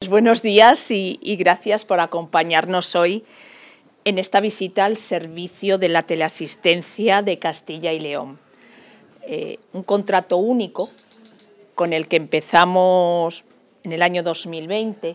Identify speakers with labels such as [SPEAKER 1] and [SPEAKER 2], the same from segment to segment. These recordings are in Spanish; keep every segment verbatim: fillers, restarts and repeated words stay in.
[SPEAKER 1] Pues buenos días y, y gracias por acompañarnos hoy en esta visita al servicio de la teleasistencia de Castilla y León. Eh, un contrato único con el que empezamos en el año dos mil veinte,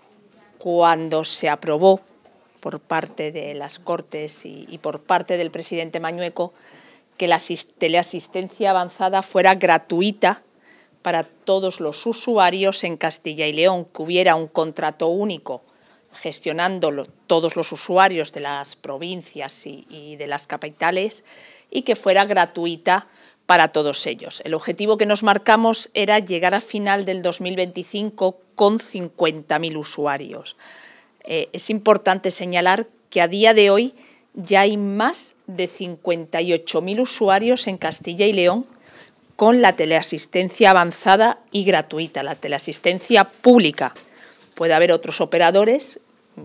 [SPEAKER 1] cuando se aprobó por parte de las Cortes y, y por parte del presidente Mañueco que la teleasistencia avanzada fuera gratuita para todos los usuarios en Castilla y León, que hubiera un contrato único gestionándolo todos los usuarios de las provincias y, y de las capitales y que fuera gratuita para todos ellos. El objetivo que nos marcamos era llegar a final del dos mil veinticinco con cincuenta mil usuarios. Eh, es importante señalar que a día de hoy ya hay más de cincuenta y ocho mil usuarios en Castilla y León con la teleasistencia avanzada y gratuita, la teleasistencia pública. Puede haber otros operadores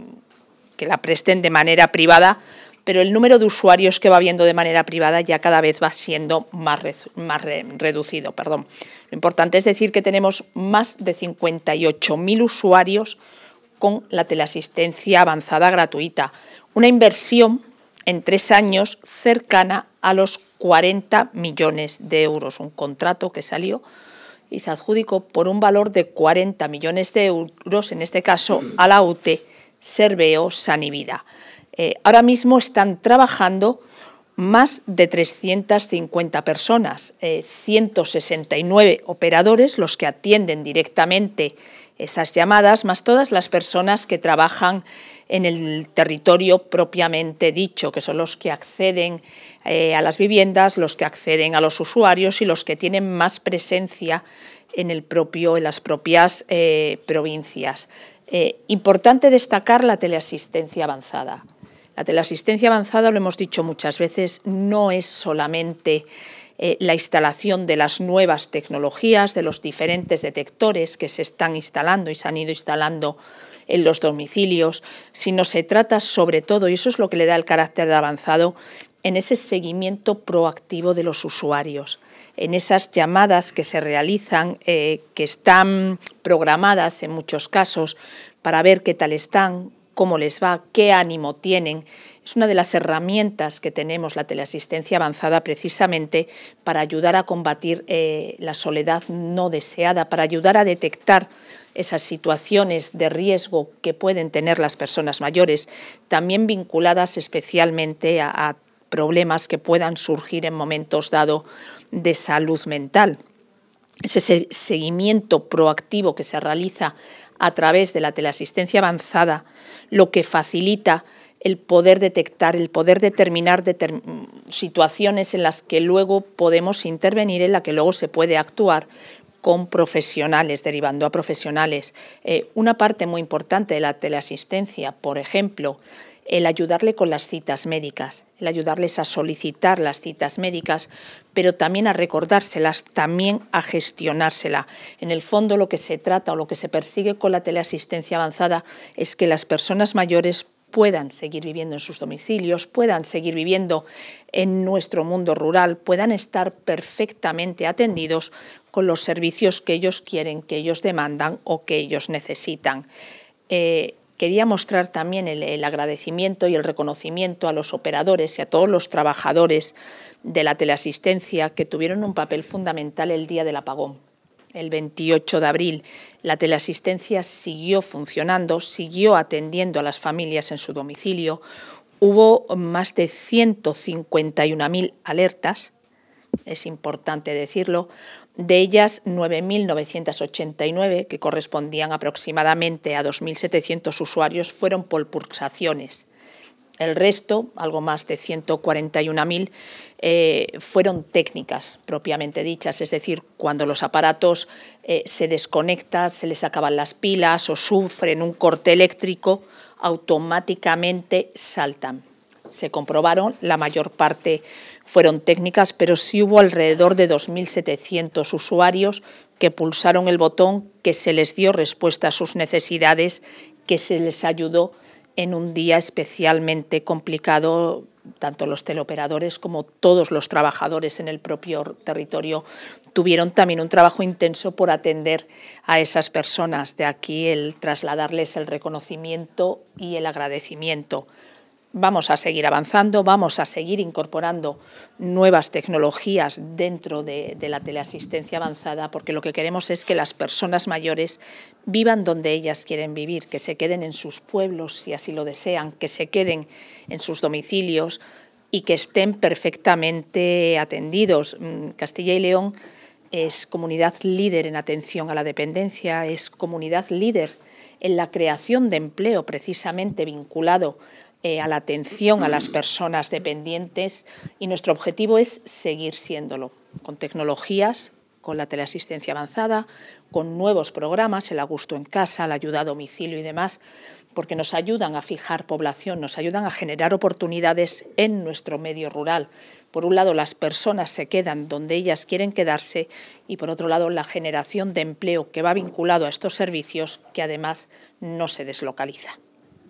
[SPEAKER 1] que la presten de manera privada, pero el número de usuarios que va habiendo de manera privada ya cada vez va siendo más, re, más re, reducido. Perdón. Lo importante es decir que tenemos más de cincuenta y ocho mil usuarios con la teleasistencia avanzada gratuita. Una inversión en tres años cercana a los cuarenta millones de euros, un contrato que salió y se adjudicó por un valor de cuarenta millones de euros, en este caso a la U T Serveo Sanivida. Eh, ahora mismo están trabajando más de trescientas cincuenta personas, eh, ciento sesenta y nueve operadores, los que atienden directamente esas llamadas, más todas las personas que trabajan en el territorio propiamente dicho, que son los que acceden eh, a las viviendas, los que acceden a los usuarios y los que tienen más presencia en, el propio, en las propias eh, provincias. Eh, importante destacar la teleasistencia avanzada. La teleasistencia avanzada, lo hemos dicho muchas veces, no es solamente eh, la instalación de las nuevas tecnologías, de los diferentes detectores que se están instalando y se han ido instalando en los domicilios, sino se trata sobre todo, y eso es lo que le da el carácter de avanzado, en ese seguimiento proactivo de los usuarios, en esas llamadas que se realizan, eh, que están programadas en muchos casos para ver qué tal están, cómo les va, qué ánimo tienen. Es una de las herramientas que tenemos, la teleasistencia avanzada, precisamente para ayudar a combatir eh, la soledad no deseada, para ayudar a detectar esas situaciones de riesgo que pueden tener las personas mayores, también vinculadas especialmente a, a problemas que puedan surgir en momentos dados de salud mental. Ese seguimiento proactivo que se realiza a través de la teleasistencia avanzada, lo que facilita el poder detectar, el poder determinar determ- situaciones en las que luego podemos intervenir, en las que luego se puede actuar con profesionales, derivando a profesionales. Eh, una parte muy importante de la teleasistencia, por ejemplo, el ayudarle con las citas médicas, el ayudarles a solicitar las citas médicas, pero también a recordárselas, también a gestionársela. En el fondo, lo que se trata o lo que se persigue con la teleasistencia avanzada es que las personas mayores puedan seguir viviendo en sus domicilios, puedan seguir viviendo en nuestro mundo rural, puedan estar perfectamente atendidos con los servicios que ellos quieren, que ellos demandan o que ellos necesitan. Eh, Quería mostrar también el, el agradecimiento y el reconocimiento a los operadores y a todos los trabajadores de la teleasistencia que tuvieron un papel fundamental el día del apagón. El veintiocho de abril, la teleasistencia siguió funcionando, siguió atendiendo a las familias en su domicilio. Hubo más de ciento cincuenta y una mil alertas, es importante decirlo. De ellas, nueve mil novecientos ochenta y nueve, que correspondían aproximadamente a dos mil setecientos usuarios, fueron por pulsaciones. El resto, algo más de ciento cuarenta y una mil, eh, fueron técnicas propiamente dichas, es decir, cuando los aparatos eh, se desconectan, se les acaban las pilas o sufren un corte eléctrico, automáticamente saltan. Se comprobaron, la mayor parte fueron técnicas, pero sí hubo alrededor de dos mil setecientos usuarios que pulsaron el botón, que se les dio respuesta a sus necesidades, que se les ayudó en un día especialmente complicado tanto los teleoperadores como todos los trabajadores en el propio territorio tuvieron también un trabajo intenso por atender a esas personas. De aquí el trasladarles el reconocimiento y el agradecimiento. Vamos a seguir avanzando, vamos a seguir incorporando nuevas tecnologías dentro de, de la teleasistencia avanzada, porque lo que queremos es que las personas mayores vivan donde ellas quieren vivir, que se queden en sus pueblos si así lo desean, que se queden en sus domicilios y que estén perfectamente atendidos. Castilla y León es comunidad líder en atención a la dependencia, es comunidad líder en la creación de empleo precisamente vinculado Eh, a la atención a las personas dependientes, y nuestro objetivo es seguir siéndolo, con tecnologías, con la teleasistencia avanzada, con nuevos programas, el A Gusto en Casa, la ayuda a domicilio y demás, porque nos ayudan a fijar población, nos ayudan a generar oportunidades en nuestro medio rural. Por un lado, las personas se quedan donde ellas quieren quedarse y, por otro lado, la generación de empleo que va vinculado a estos servicios, que además no se deslocaliza.